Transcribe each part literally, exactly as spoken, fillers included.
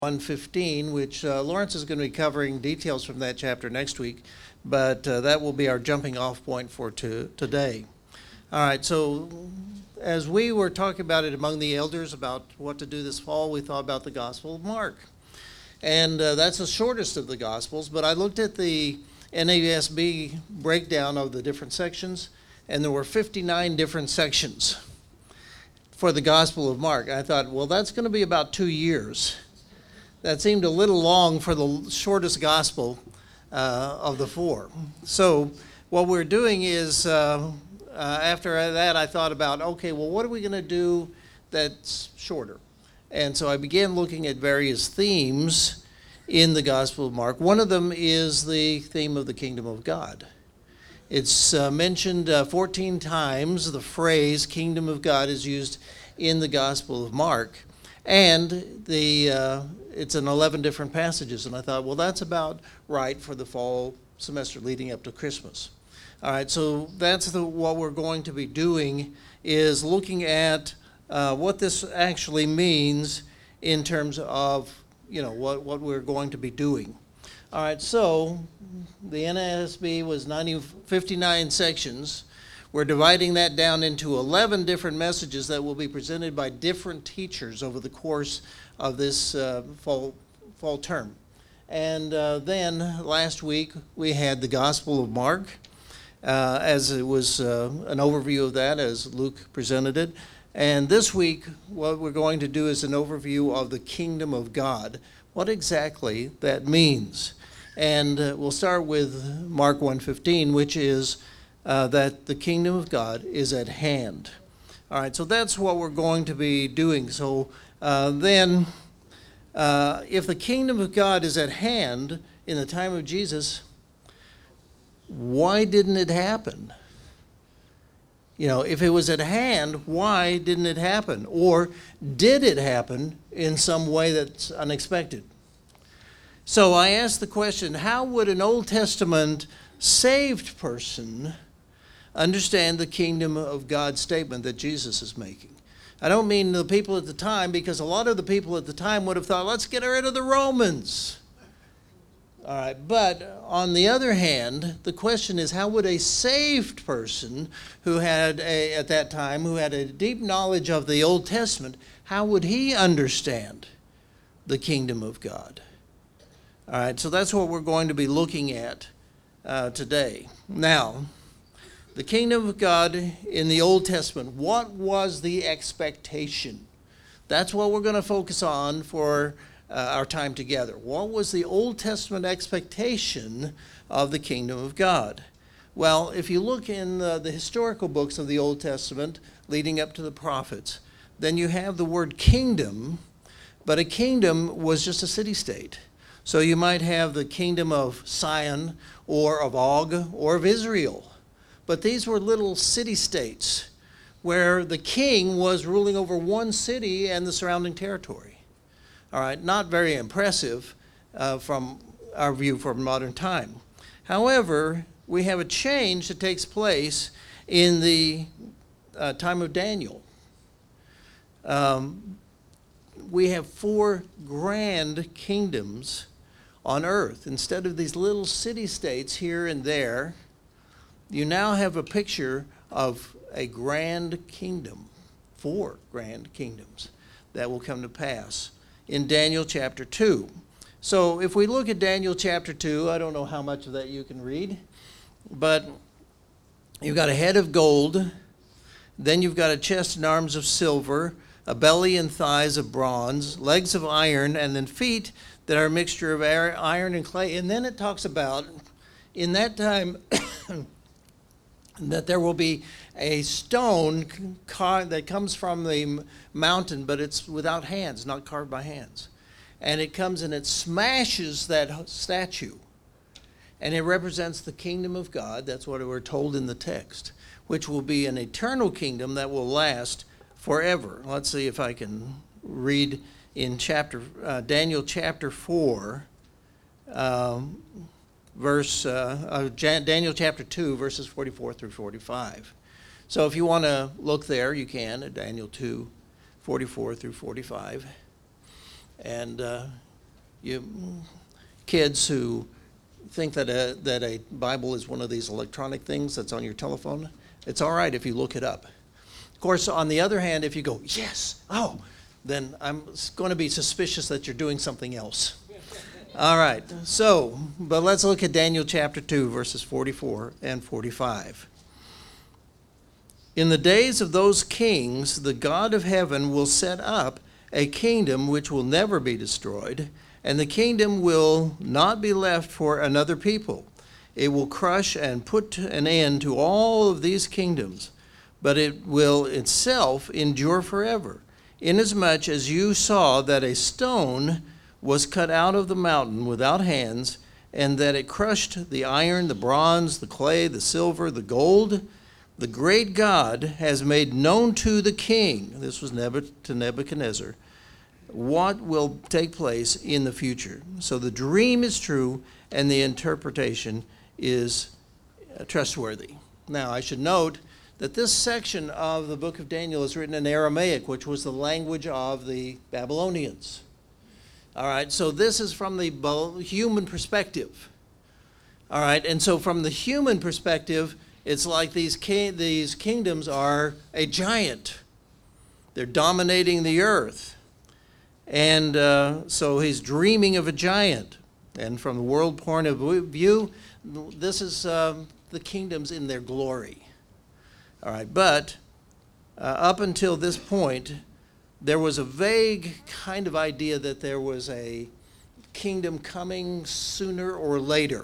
one fifteen, which uh, Lawrence is going to be covering details from that chapter next week, but uh, that will be our jumping off point for to, today. All right, so as we were talking about it among the elders about what to do this fall, we thought about the Gospel of Mark. And uh, that's the shortest of the Gospels, but I looked at the N A S B breakdown of the different sections, and there were fifty-nine different sections for the Gospel of Mark. I thought, well, that's going to be about two years. That seemed a little long for the shortest gospel uh, of the four. So what we're doing is, uh, uh, after that, I thought about, okay, well, what are we going to do that's shorter? And so I began looking at various themes in the Gospel of Mark. One of them is the theme of the kingdom of God. It's uh, mentioned uh, fourteen times. The phrase kingdom of God is used in the Gospel of Mark. And the uh, it's in eleven different passages. And I thought, well, that's about right for the fall semester leading up to Christmas. All right, so that's the, what we're going to be doing, is looking at uh, what this actually means in terms of, you know, what, what we're going to be doing. All right, so the N A S B was ninety, fifty-nine sections. We're dividing that down into eleven different messages that will be presented by different teachers over the course of this uh, fall, fall term. And uh, then last week we had the Gospel of Mark, uh, as it was uh, an overview of that as Luke presented it. And this week what we're going to do is an overview of the kingdom of God, what exactly that means. And uh, we'll start with Mark one fifteen, which is Uh, that the kingdom of God is at hand. All right, so that's what we're going to be doing. So uh, then, uh, if the kingdom of God is at hand in the time of Jesus, why didn't it happen? You know, if it was at hand, why didn't it happen? Or did it happen in some way that's unexpected? So I asked the question, how would an Old Testament saved person understand the kingdom of God statement that Jesus is making? I don't mean the people at the time, because a lot of the people at the time would have thought, let's get rid of the Romans. All right, but on the other hand, the question is, how would a saved person who had, a, at that time, who had a deep knowledge of the Old Testament, how would he understand the kingdom of God? All right, so that's what we're going to be looking at uh, today. Now, the kingdom of God in the Old Testament, what was the expectation? That's what we're going to focus on for uh, our time together. What was the Old Testament expectation of the kingdom of God? Well, if you look in the, the historical books of the Old Testament leading up to the prophets, then you have the word kingdom, but a kingdom was just a city-state. So you might have the kingdom of Sion or of Og or of Israel. But these were little city-states where the king was ruling over one city and the surrounding territory. All right, not very impressive uh, from our view from modern time. However, we have a change that takes place in the uh, time of Daniel. Um, we have four grand kingdoms on earth. Instead of these little city-states here and there, you now have a picture of a grand kingdom, four grand kingdoms that will come to pass in Daniel chapter two. So if we look at Daniel chapter two, I don't know how much of that you can read, but you've got a head of gold, then you've got a chest and arms of silver, a belly and thighs of bronze, legs of iron, and then feet that are a mixture of iron and clay. And then it talks about, in that time, that there will be a stone car- that comes from the mountain, but it's without hands, not carved by hands. And it comes and it smashes that statue. And it represents the kingdom of God. That's what we're told in the text, which will be an eternal kingdom that will last forever. Let's see if I can read in chapter uh, Daniel chapter four, um, verse uh, uh, Daniel chapter two, verses forty-four through forty-five. So if you want to look there, you can at Daniel two, forty-four through forty-five. And uh, You kids who think that a, that a Bible is one of these electronic things that's on your telephone, it's all right if you look it up. Of course, on the other hand, if you go, yes, oh, then I'm going to be suspicious that you're doing something else. All right, so, but let's look at Daniel chapter two, verses forty-four and forty-five. In the days of those kings, the God of heaven will set up a kingdom which will never be destroyed, and the kingdom will not be left for another people. It will crush and put an end to all of these kingdoms, but it will itself endure forever, inasmuch as you saw that a stone was cut out of the mountain without hands, and that it crushed the iron, the bronze, the clay, the silver, the gold. The great God has made known to the king, this was to Nebuchadnezzar, what will take place in the future. So the dream is true and the interpretation is trustworthy. Now, I should note that this section of the book of Daniel is written in Aramaic, which was the language of the Babylonians. All right, so this is from the human perspective. All right, and so from the human perspective, it's like these king, these kingdoms are a giant. They're dominating the earth. And uh, so he's dreaming of a giant. And from the world point of view, this is uh, the kingdoms in their glory. All right, but uh, up until this point, there was a vague kind of idea that there was a kingdom coming sooner or later.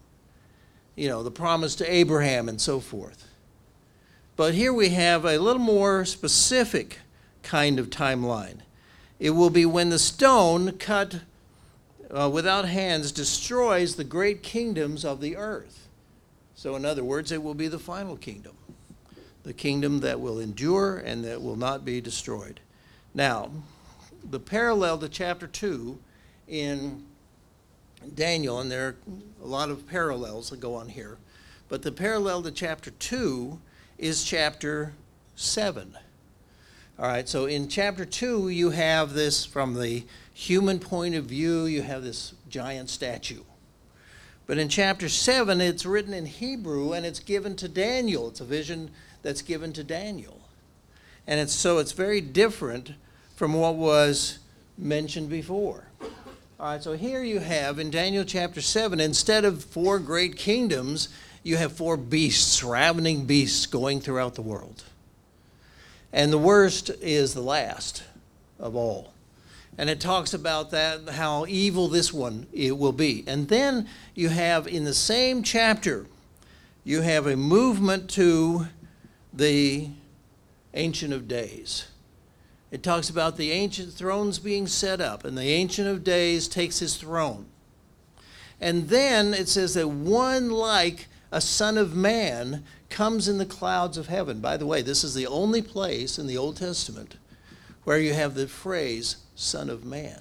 You know, the promise to Abraham and so forth. But here we have a little more specific kind of timeline. It will be when the stone cut uh, without hands destroys the great kingdoms of the earth. So in other words, it will be the final kingdom. The kingdom that will endure and that will not be destroyed. Now, the parallel to chapter two in Daniel, and there are a lot of parallels that go on here, but the parallel to chapter two is chapter seven. All right, so in chapter two, you have this from the human point of view, you have this giant statue. But in chapter seven, it's written in Hebrew and it's given to Daniel. It's a vision that's given to Daniel. And it's so it's very different from what was mentioned before. All right, so here you have in Daniel chapter seven, instead of four great kingdoms, you have four beasts, ravening beasts going throughout the world. And the worst is the last of all. And it talks about that, how evil this one it will be. And then you have in the same chapter, you have a movement to the Ancient of Days. It talks about the ancient thrones being set up, and the Ancient of Days takes his throne. And then it says that one like a son of man comes in the clouds of heaven. By the way, this is the only place in the Old Testament where you have the phrase son of man.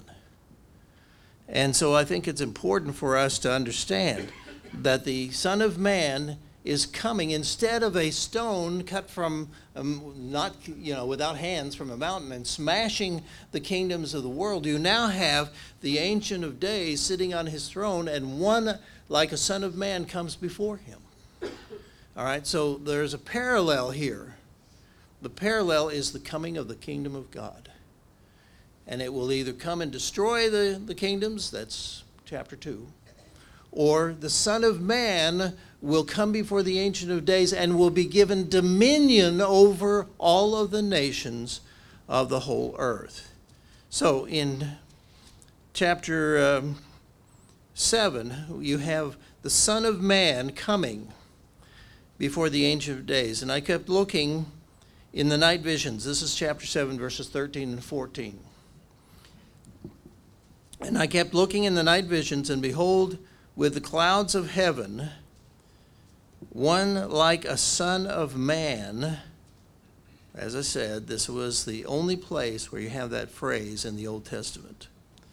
And so I think it's important for us to understand that the Son of Man is coming instead of a stone cut from, um, not, you know, without hands from a mountain and smashing the kingdoms of the world. You now have the Ancient of Days sitting on his throne, and one like a Son of Man comes before him. All right, so there's a parallel here. The parallel is the coming of the kingdom of God. And it will either come and destroy the, the kingdoms, that's chapter two, or the Son of Man will come before the Ancient of Days and will be given dominion over all of the nations of the whole earth. So in chapter um, seven, you have the Son of Man coming before the Ancient of Days. And I kept looking in the night visions. This is chapter seven, verses thirteen and fourteen. And I kept looking in the night visions, and behold, with the clouds of heaven, one like a son of man. As I said, this was the only place where you have that phrase in the Old Testament,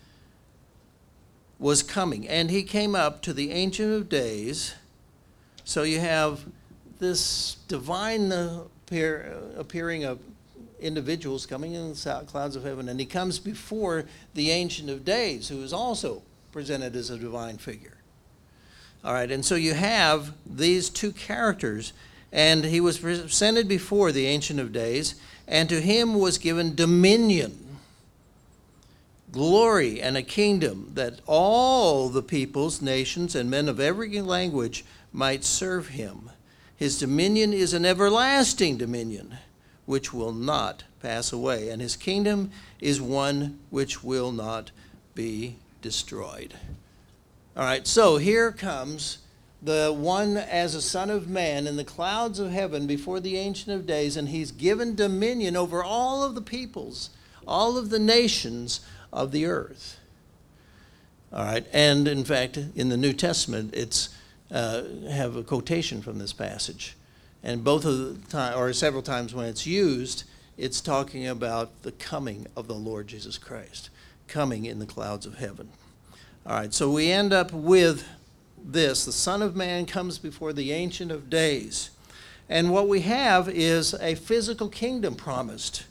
was coming. And he came up to the Ancient of Days. So you have this divine appear, appearing of individuals coming in the clouds of heaven, and he comes before the Ancient of Days, who is also presented as a divine figure. All right, and so you have these two characters, and he was presented before the Ancient of Days, and to him was given dominion, glory, and a kingdom, that all the peoples, nations, and men of every language might serve him. His dominion is an everlasting dominion, which will not pass away, and his kingdom is one which will not be destroyed. All right, so here comes the one as a Son of Man in the clouds of heaven before the Ancient of Days, and he's given dominion over all of the peoples, all of the nations of the earth. All right, and in fact, in the New Testament, it's uh, have a quotation from this passage. And both of the time, or several times when it's used, it's talking about the coming of the Lord Jesus Christ, coming in the clouds of heaven. All right, so we end up with this. The Son of Man comes before the Ancient of Days. And what we have is a physical kingdom promised.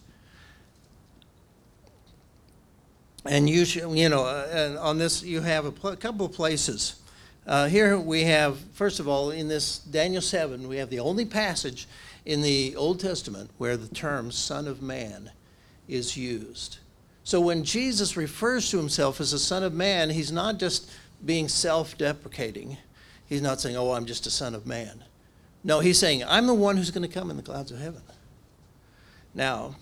And you should, you know, uh, on this you have a pl- couple of places. Uh, here we have, first of all, in this Daniel seven, we have the only passage in the Old Testament where the term Son of Man is used. So when Jesus refers to himself as the Son of Man, he's not just being self-deprecating. He's not saying, oh, I'm just a son of man. No, he's saying, I'm the one who's going to come in the clouds of heaven. Now,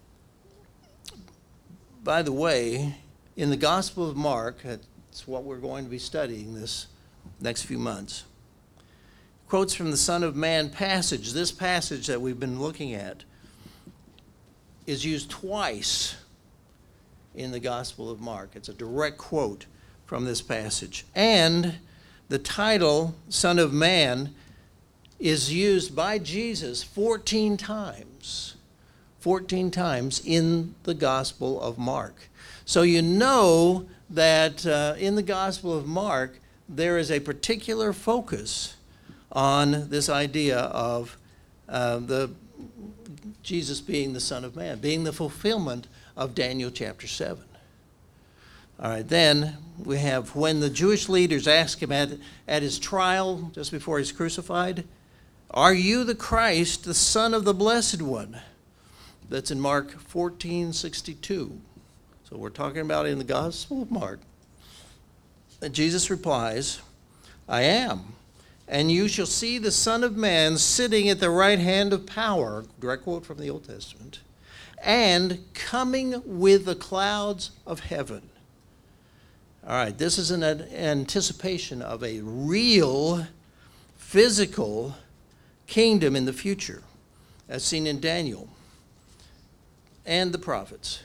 by the way, in the Gospel of Mark, it's what we're going to be studying this next few months, quotes from the Son of Man passage. This passage that we've been looking at is used twice in the Gospel of Mark. It's a direct quote from this passage. And the title, Son of Man, is used by Jesus fourteen times. fourteen times in the Gospel of Mark. So you know that uh, in the Gospel of Mark, there is a particular focus on this idea of uh, the Jesus being the Son of Man, being the fulfillment of Daniel chapter seven. All right, then we have when the Jewish leaders ask him at, at his trial, just before he's crucified, are you the Christ, the Son of the Blessed One? That's in Mark fourteen sixty-two. So we're talking about in the Gospel of Mark. And Jesus replies, I am, and you shall see the Son of Man sitting at the right hand of power, direct quote from the Old Testament, and coming with the clouds of heaven. All right, this is an anticipation of a real physical kingdom in the future, as seen in Daniel and the prophets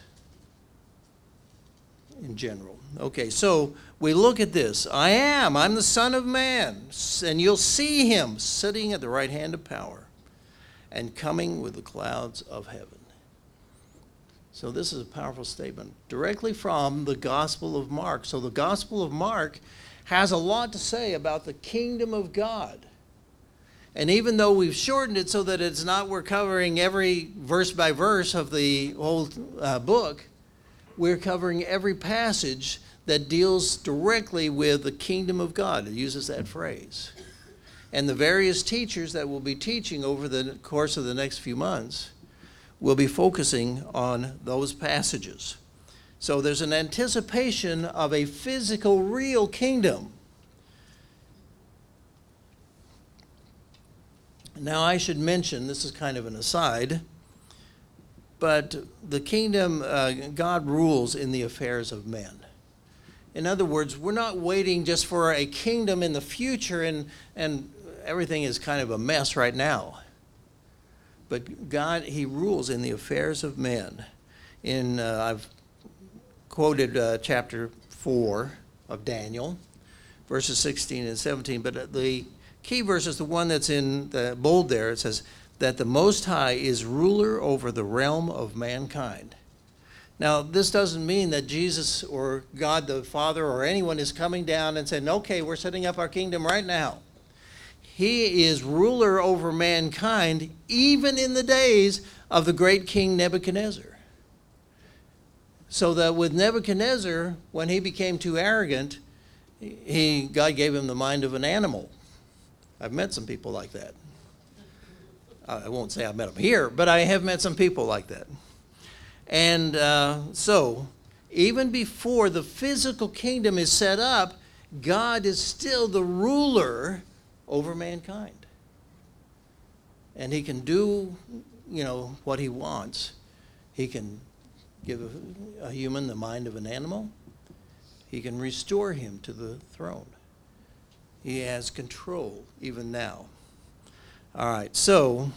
in general. Okay, so we look at this. I am, I'm the Son of Man, and you'll see him sitting at the right hand of power and coming with the clouds of heaven. So this is a powerful statement directly from the Gospel of Mark. So the Gospel of Mark has a lot to say about the kingdom of God. And even though we've shortened it so that it's not we're covering every verse by verse of the whole uh, book, we're covering every passage that deals directly with the kingdom of God. It uses that phrase. And the various teachers that will be teaching over the course of the next few months will be focusing on those passages. So there's an anticipation of a physical, real kingdom. Now I should mention, this is kind of an aside, but the kingdom, uh, God rules in the affairs of men. In other words, we're not waiting just for a kingdom in the future and, and everything is kind of a mess right now. But God, he rules in the affairs of men. In uh, I've quoted uh, chapter four of Daniel, verses sixteen and seventeen, but the key verse is the one that's in the bold there. It says that the Most High is ruler over the realm of mankind. Now, this doesn't mean that Jesus or God the Father or anyone is coming down and saying, okay, we're setting up our kingdom right now. He is ruler over mankind even in the days of the great king Nebuchadnezzar. So that with Nebuchadnezzar, when he became too arrogant, he, God gave him the mind of an animal. I've met some people like that. I won't say I've met them here, but I have met some people like that. And uh, so, even before the physical kingdom is set up, God is still the ruler over mankind. And he can do, you know, what he wants. He can give a, a human the mind of an animal. He can restore him to the throne. He has control even now. All right, so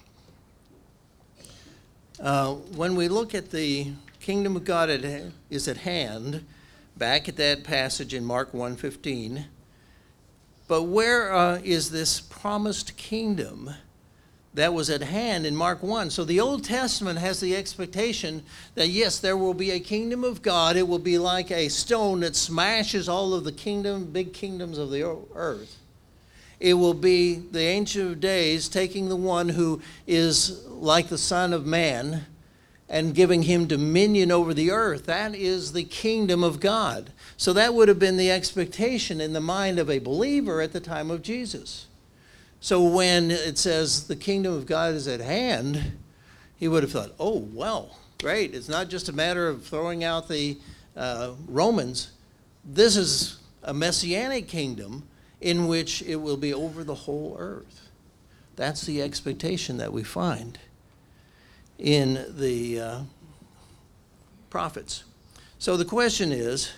uh, when we look at the kingdom of God at, is at hand, back at that passage in Mark one fifteen, but where uh, is this promised kingdom that was at hand in Mark one? So the Old Testament has the expectation that, yes, there will be a kingdom of God. It will be like a stone that smashes all of the kingdom, big kingdoms of the earth. It will be the Ancient of Days taking the one who is like the Son of Man and giving him dominion over the earth. That is the kingdom of God. So that would have been the expectation in the mind of a believer at the time of Jesus. So when it says the kingdom of God is at hand, he would have thought, oh, well, great. It's not just a matter of throwing out the uh, Romans. This is a messianic kingdom in which it will be over the whole earth. That's the expectation that we find in the uh, prophets. So the question is,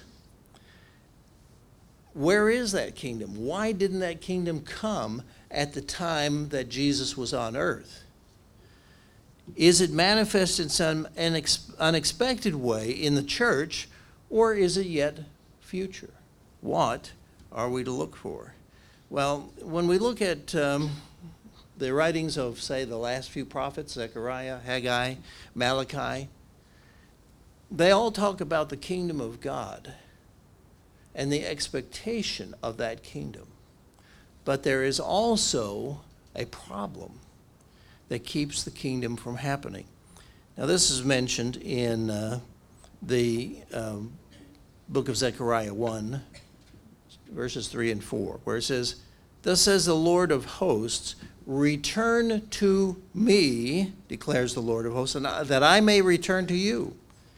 where is that kingdom? Why didn't that kingdom come at the time that Jesus was on earth? Is it manifested in some unexpected way in the church, or is it yet future? What are we to look for? Well, when we look at um, the writings of, say, the last few prophets, Zechariah, Haggai, Malachi, they all talk about the kingdom of God and the expectation of that kingdom. But there is also a problem that keeps the kingdom from happening. Now, this is mentioned in uh, the um, book of Zechariah one, verses three and four, where it says, "Thus says the Lord of hosts, return to me, declares the Lord of hosts, and I, that I may return to you."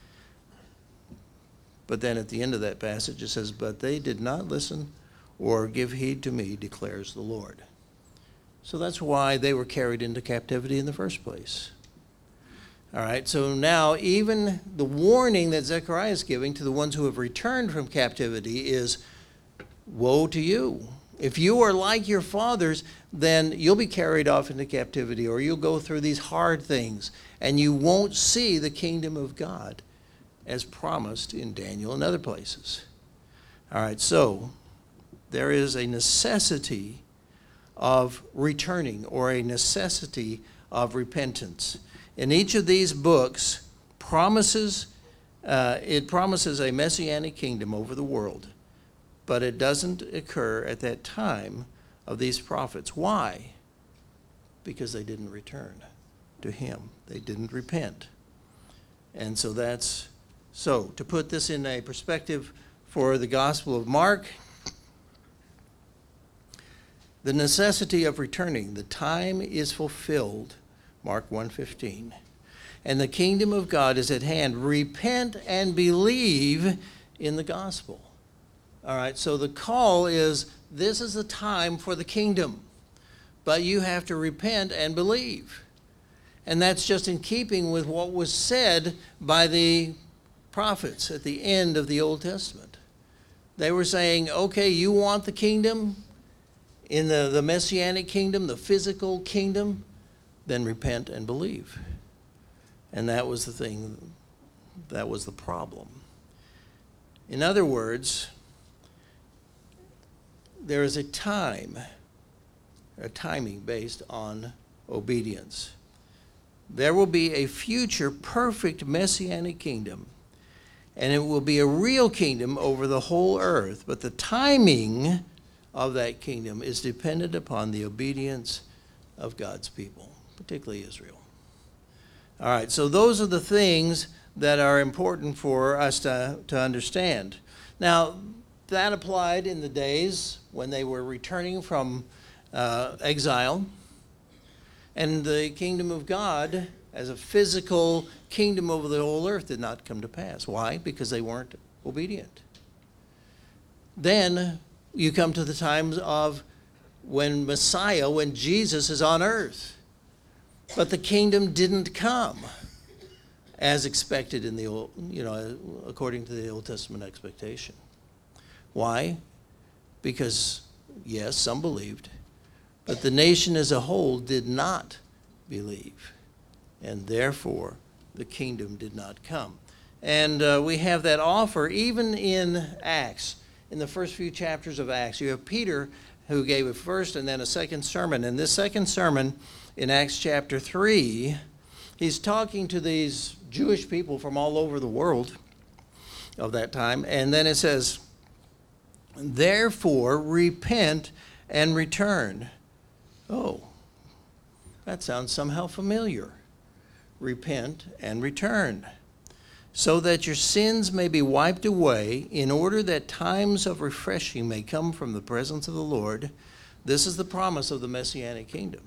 But then at the end of that passage it says, "But they did not listen or give heed to me, declares the Lord." So that's why they were carried into captivity in the first place. All right, so now even the warning that Zechariah is giving to the ones who have returned from captivity is, woe to you. If you are like your fathers, then you'll be carried off into captivity, or you'll go through these hard things, and you won't see the kingdom of God as promised in Daniel and other places. All right, so there is a necessity of returning, or a necessity of repentance. In each of these books promises, uh, it promises a messianic kingdom over the world, but it doesn't occur at that time of these prophets. Why? Because they didn't return to him. They didn't repent. And so that's, so to put this in a perspective for the Gospel of Mark, the necessity of returning, the time is fulfilled, Mark one fifteen, and the kingdom of God is at hand. Repent and believe in the gospel. All right, so the call is, this is the time for the kingdom, but you have to repent and believe. And that's just in keeping with what was said by the prophets at the end of the Old Testament. They were saying, okay, you want the kingdom, in the, the messianic kingdom, the physical kingdom, then repent and believe. And that was the thing, that was the problem. In other words, there is a time, a timing based on obedience. There will be a future perfect messianic kingdom, and it will be a real kingdom over the whole earth, but the timing of that kingdom is dependent upon the obedience of God's people, particularly Israel. All right, so those are the things that are important for us to, to understand. Now, that applied in the days when they were returning from uh, exile, and the kingdom of God as a physical kingdom over the whole earth did not come to pass. Why? Because they weren't obedient. Then you come to the times of when Messiah, when Jesus is on earth. But the kingdom didn't come as expected in the old, you know, according to the Old Testament expectation. Why? Because, yes, some believed, but the nation as a whole did not believe. And therefore, the kingdom did not come. And uh, we have that offer even in Acts. In the first few chapters of Acts, you have Peter who gave a first and then a second sermon. And this second sermon in Acts chapter three, he's talking to these Jewish people from all over the world of that time. And then it says, therefore, repent and return. Oh, that sounds somehow familiar. Repent and return, so that your sins may be wiped away, in order that times of refreshing may come from the presence of the Lord. This is the promise of the Messianic kingdom.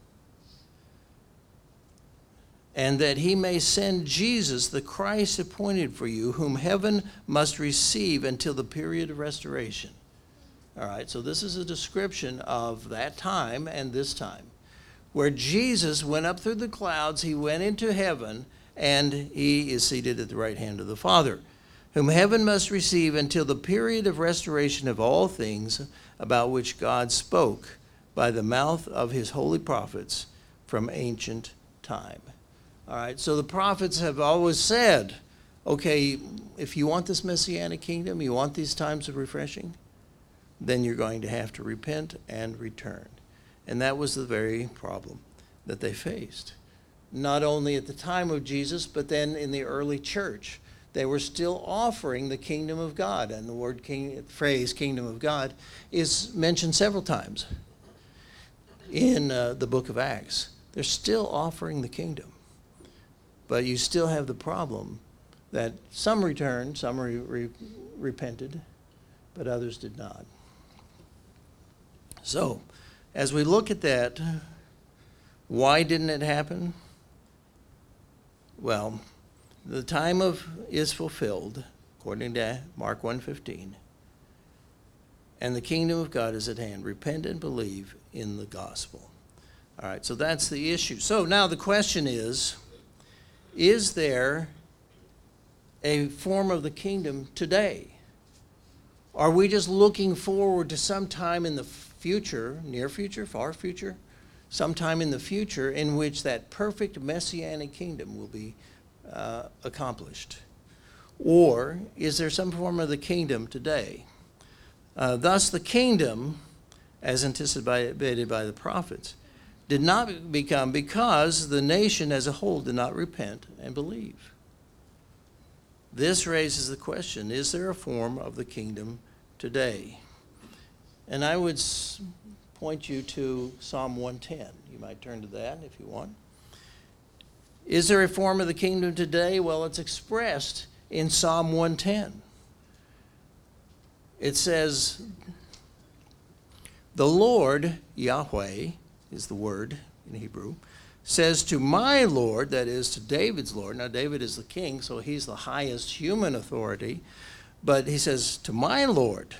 And that he may send Jesus, the Christ appointed for you, whom heaven must receive until the period of restoration. All right, so this is a description of that time and this time, where Jesus went up through the clouds, he went into heaven, and he is seated at the right hand of the Father, whom heaven must receive until the period of restoration of all things, about which God spoke by the mouth of his holy prophets from ancient time. All right, so the prophets have always said, okay, if you want this Messianic kingdom, you want these times of refreshing, then you're going to have to repent and return. And that was the very problem that they faced. Not only at the time of Jesus, but then in the early church. They were still offering the kingdom of God. And the word king, phrase kingdom of God is mentioned several times in uh, the book of Acts. They're still offering the kingdom. But you still have the problem that some returned, some re- re- repented, but others did not. So, as we look at that, why didn't it happen? Well, the time of is fulfilled, according to Mark one fifteen, and the kingdom of God is at hand. Repent and believe in the gospel. All right, so that's the issue. So now the question is, is there a form of the kingdom today? Are we just looking forward to some time in the future, near future, far future, sometime in the future in which that perfect messianic kingdom will be uh, accomplished? Or is there some form of the kingdom today? Uh, thus the kingdom, as anticipated by the prophets, did not become because the nation as a whole did not repent and believe. This raises the question, is there a form of the kingdom today? And I would point you to Psalm one ten. You might turn to that if you want. Is there a form of the kingdom today? Well, it's expressed in Psalm one ten. It says, the Lord, Yahweh is the word in Hebrew, says to my Lord, that is to David's Lord. Now, David is the king, so he's the highest human authority. But he says, to my Lord.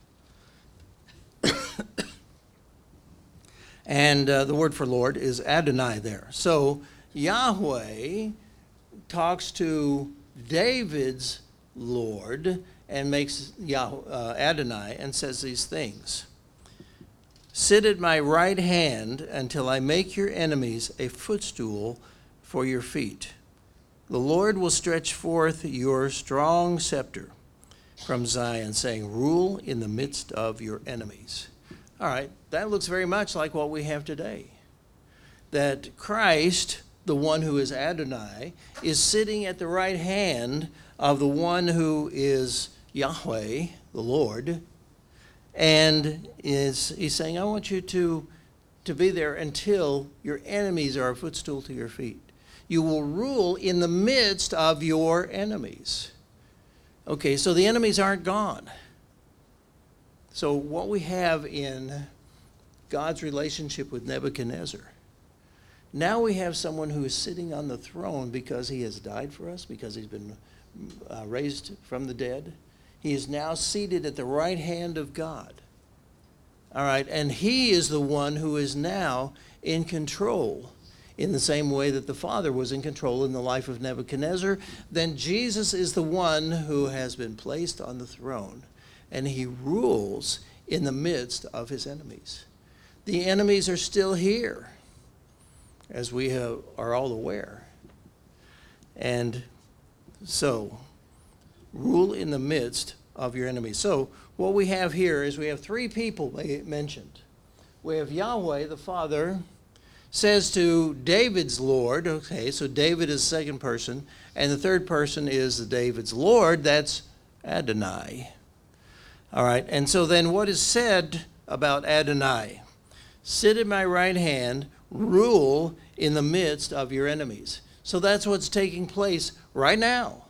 And uh, the word for Lord is Adonai there. So Yahweh talks to David's Lord and makes Yahweh, uh, Adonai and says these things. Sit at my right hand until I make your enemies a footstool for your feet. The Lord will stretch forth your strong scepter from Zion, saying, rule in the midst of your enemies. All right, that looks very much like what we have today. That Christ, the one who is Adonai, is sitting at the right hand of the one who is Yahweh, the Lord, and is he's saying, I want you to, to be there until your enemies are a footstool to your feet. You will rule in the midst of your enemies. Okay, so the enemies aren't gone. So what we have in God's relationship with Nebuchadnezzar, now we have someone who is sitting on the throne because he has died for us, because he's been uh, raised from the dead. He is now seated at the right hand of God. All right, and he is the one who is now in control in the same way that the Father was in control in the life of Nebuchadnezzar. Then Jesus is the one who has been placed on the throne, and he rules in the midst of his enemies. The enemies are still here, as we have, are all aware. And so, rule in the midst of your enemies. So, what we have here is we have three people mentioned. We have Yahweh, the Father, says to David's Lord, okay, so David is the second person, and the third person is the David's Lord, that's Adonai. All right, and so then what is said about Adonai? Sit at my right hand, rule in the midst of your enemies. So that's what's taking place right now.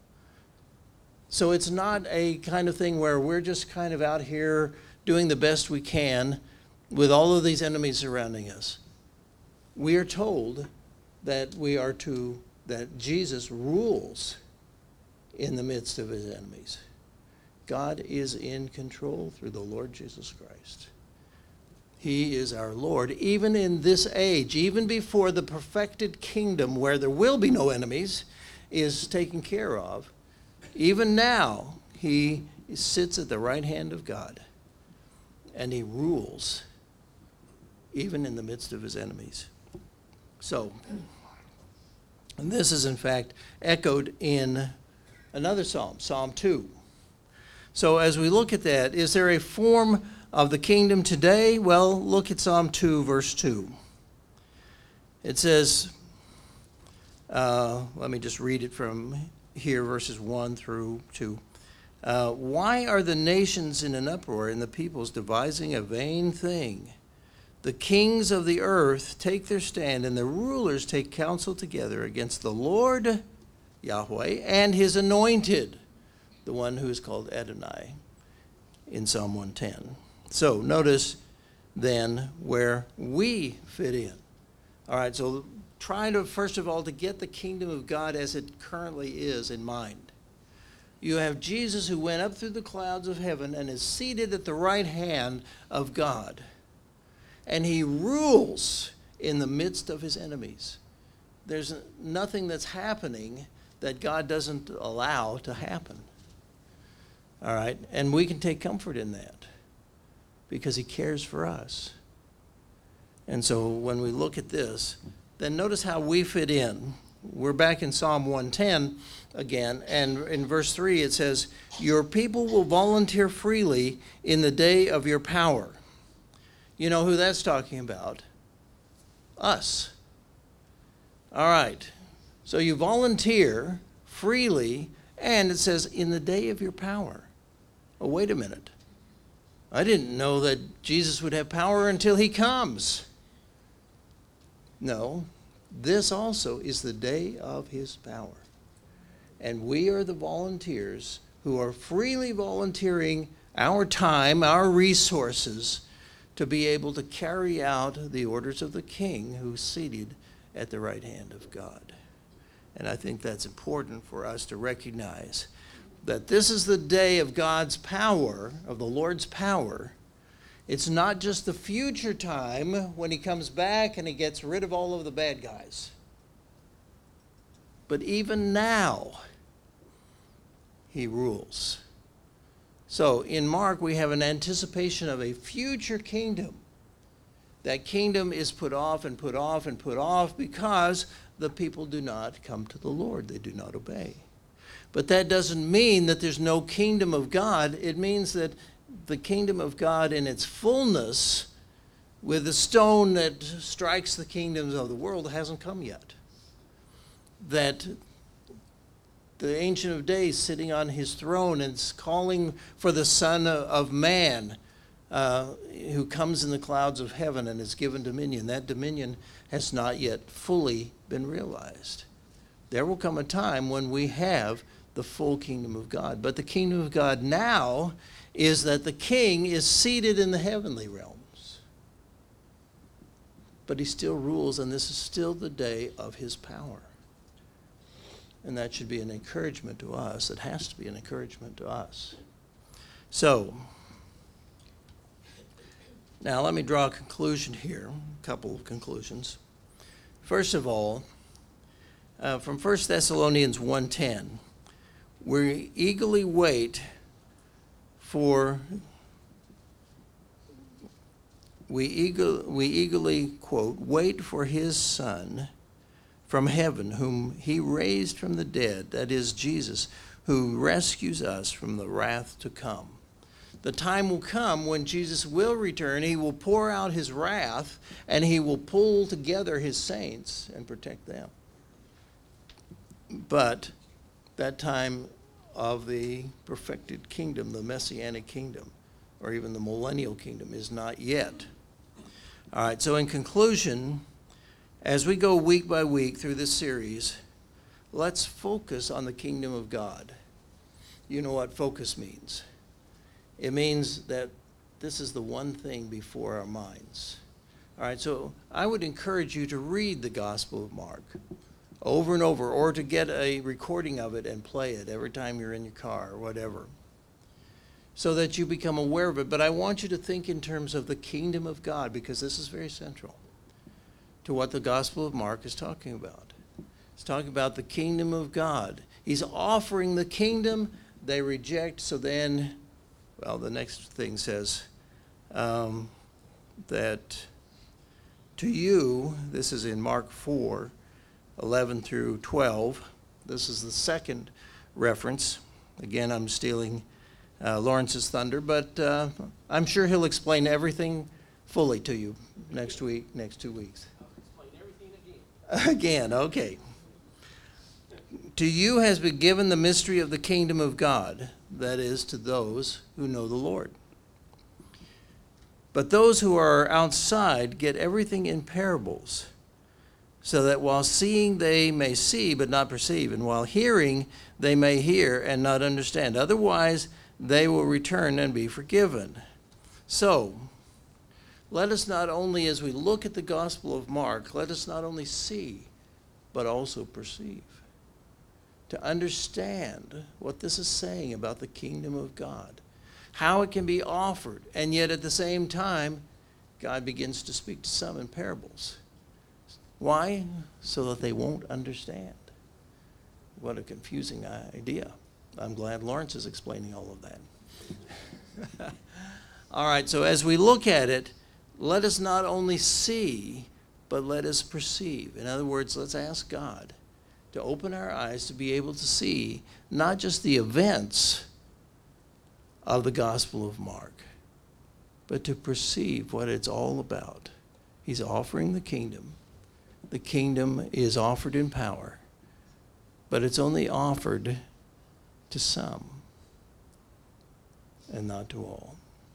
So it's not a kind of thing where we're just kind of out here doing the best we can with all of these enemies surrounding us. We are told that we are to, that Jesus rules in the midst of his enemies. God is in control through the Lord Jesus Christ. He is our Lord, even in this age, even before the perfected kingdom where there will be no enemies is taken care of. Even now, he sits at the right hand of God, and he rules even in the midst of his enemies. So, and this is in fact echoed in another psalm, Psalm two. So as we look at that, is there a form of the kingdom today? Well, look at Psalm two, verse two. It says, uh, let me just read it from here, verses one through two. Uh, Why are the nations in an uproar and the peoples devising a vain thing? The kings of the earth take their stand, and the rulers take counsel together against the Lord, Yahweh, and his anointed, the one who is called Adonai, in Psalm one ten. So notice then where we fit in. All right, so trying to, first of all, to get the kingdom of God as it currently is in mind. You have Jesus who went up through the clouds of heaven and is seated at the right hand of God. And he rules in the midst of his enemies. There's nothing that's happening that God doesn't allow to happen. All right, and we can take comfort in that because he cares for us. And so when we look at this, then notice how we fit in. We're back in Psalm one ten again, and in verse three it says, your people will volunteer freely in the day of your power. You know who that's talking about? Us. All right. So you volunteer freely, and it says, in the day of your power. Oh, wait a minute. I didn't know that Jesus would have power until he comes. No, this also is the day of his power. And we are the volunteers who are freely volunteering our time, our resources, to be able to carry out the orders of the King who's seated at the right hand of God. And I think that's important for us to recognize that this is the day of God's power, of the Lord's power. It's not just the future time when he comes back and he gets rid of all of the bad guys. But even now, he rules. So in Mark, we have an anticipation of a future kingdom. That kingdom is put off and put off and put off because the people do not come to the Lord. They do not obey. But that doesn't mean that there's no kingdom of God. It means that the kingdom of God in its fullness, with the stone that strikes the kingdoms of the world, hasn't come yet. That the Ancient of Days sitting on his throne and calling for the Son of Man uh, who comes in the clouds of heaven and is given dominion. That dominion has not yet fully been realized. There will come a time when we have the full kingdom of God. But the kingdom of God now is that the king is seated in the heavenly realms. But he still rules, and this is still the day of his power. And that should be an encouragement to us. It has to be an encouragement to us. So, now let me draw a conclusion here, a couple of conclusions. First of all, uh, from First Thessalonians one ten, we eagerly wait for, we, eager, we eagerly, quote, wait for his Son from heaven, whom he raised from the dead, that is Jesus, who rescues us from the wrath to come. The time will come when Jesus will return. He will pour out his wrath, and he will pull together his saints and protect them. But that time of the perfected kingdom, the messianic kingdom, or even the millennial kingdom, is not yet. All right, so in conclusion, as we go week by week through this series, let's focus on the kingdom of God. You know what focus means. It means that this is the one thing before our minds. All right, so I would encourage you to read the Gospel of Mark over and over, or to get a recording of it and play it every time you're in your car or whatever, so that you become aware of it. But I want you to think in terms of the kingdom of God, because this is very central to what the Gospel of Mark is talking about. It's talking about the kingdom of God. He's offering the kingdom, they reject, so then, well, the next thing says um, that to you, this is in Mark four, eleven through twelve. This is the second reference. Again, I'm stealing uh, Lawrence's thunder, but uh, I'm sure he'll explain everything fully to you next week, next two weeks. I'll explain everything again. Again, okay. To you has been given the mystery of the kingdom of God, that is, to those who know the Lord. But those who are outside get everything in parables, so that while seeing they may see but not perceive, and while hearing they may hear and not understand. Otherwise they will return and be forgiven. So, let us not only, as we look at the Gospel of Mark, let us not only see, but also perceive. To understand what this is saying about the kingdom of God, how it can be offered, and yet at the same time, God begins to speak to some in parables. Why? So that they won't understand. What a confusing idea. I'm glad Lawrence is explaining all of that. All right, so as we look at it, let us not only see, but let us perceive. In other words, let's ask God to open our eyes to be able to see not just the events of the Gospel of Mark, but to perceive what it's all about. He's offering the kingdom. The kingdom is offered in power, but it's only offered to some and not to all.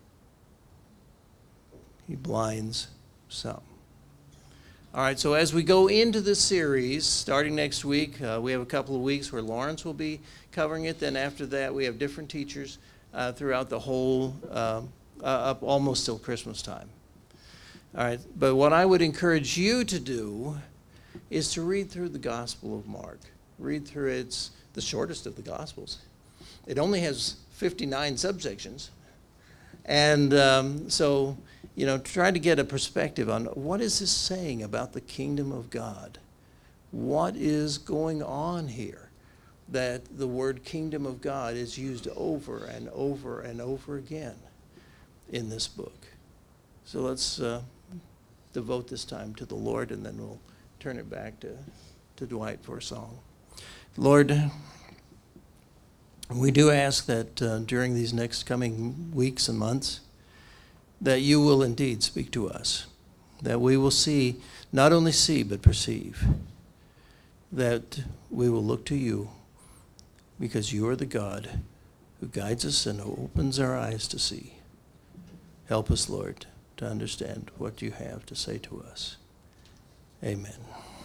He blinds some. All right, so as we go into this series, starting next week, uh, we have a couple of weeks where Lawrence will be covering it. Then after that, we have different teachers uh, throughout the whole, uh, uh, up almost till Christmas time. All right, but what I would encourage you to do is to read through the Gospel of Mark. Read through it. It's the shortest of the Gospels. It only has fifty-nine subsections. And um, so, you know, try to get a perspective on what is this saying about the kingdom of God? What is going on here that the word kingdom of God is used over and over and over again in this book? So let's uh, devote this time to the Lord, and then we'll turn it back to, to Dwight for a song. Lord, we do ask that uh, during these next coming weeks and months, that you will indeed speak to us, that we will see, not only see, but perceive, that we will look to you because you are the God who guides us and opens our eyes to see. Help us, Lord, to understand what you have to say to us. Amen.